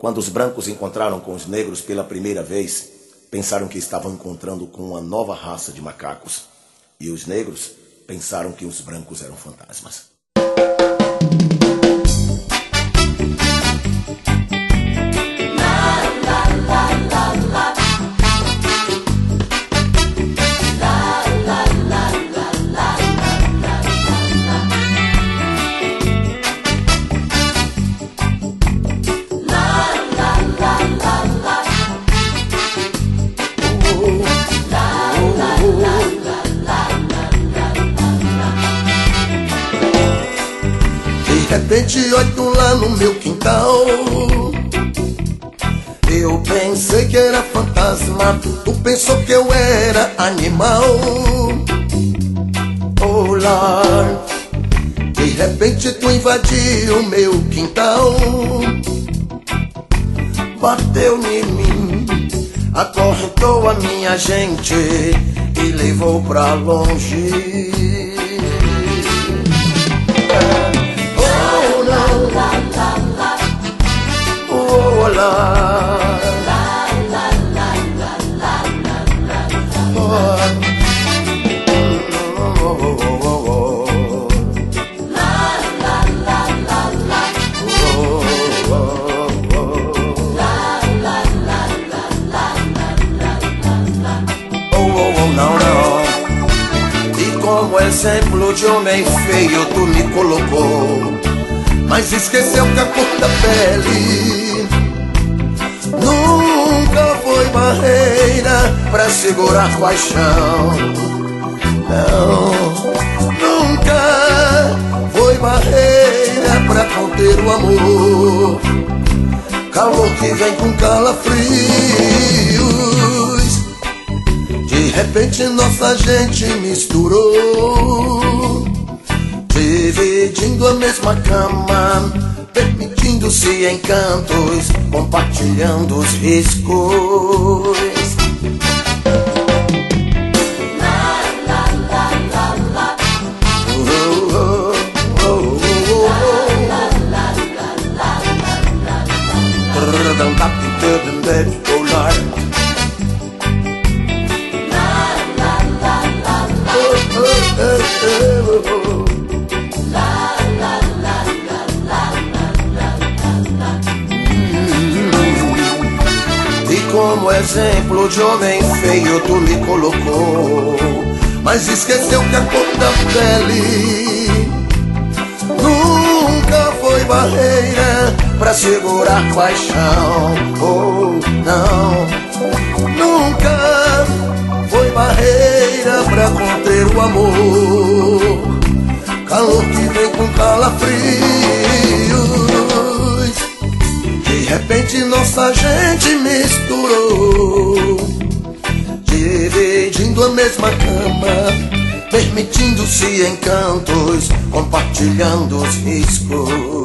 Quando os brancos encontraram com os negros pela primeira vez, pensaram que estavam encontrando com uma nova raça de macacos. E os negros pensaram que os brancos eram fantasmas. De repente olho lá no meu quintal, eu pensei que era fantasma, tu pensou que eu era animal. Oh Lord, de repente tu invadiu o meu quintal, bateu em mim, acorrentou a minha gente e levou pra longe. Como exemplo de homem feio tu me colocou, mas esqueceu que a cor da pele nunca foi barreira pra segurar paixão. Não, nunca foi barreira pra conter o amor. Calor que vem com calafrios. De repente nossa gente misturou, dividindo a mesma cama, permitindo-se encantos, compartilhando os riscos. E como exemplo de homem feio tu me colocou, mas esqueceu que a cor da pele nunca foi barreira pra segurar paixão. Oh, não, nunca foi barreira pra conter o amor. Calor que vem com calafrios. De repente nossa gente misturou, dividindo a mesma cama, permitindo-se encantos, compartilhando os riscos.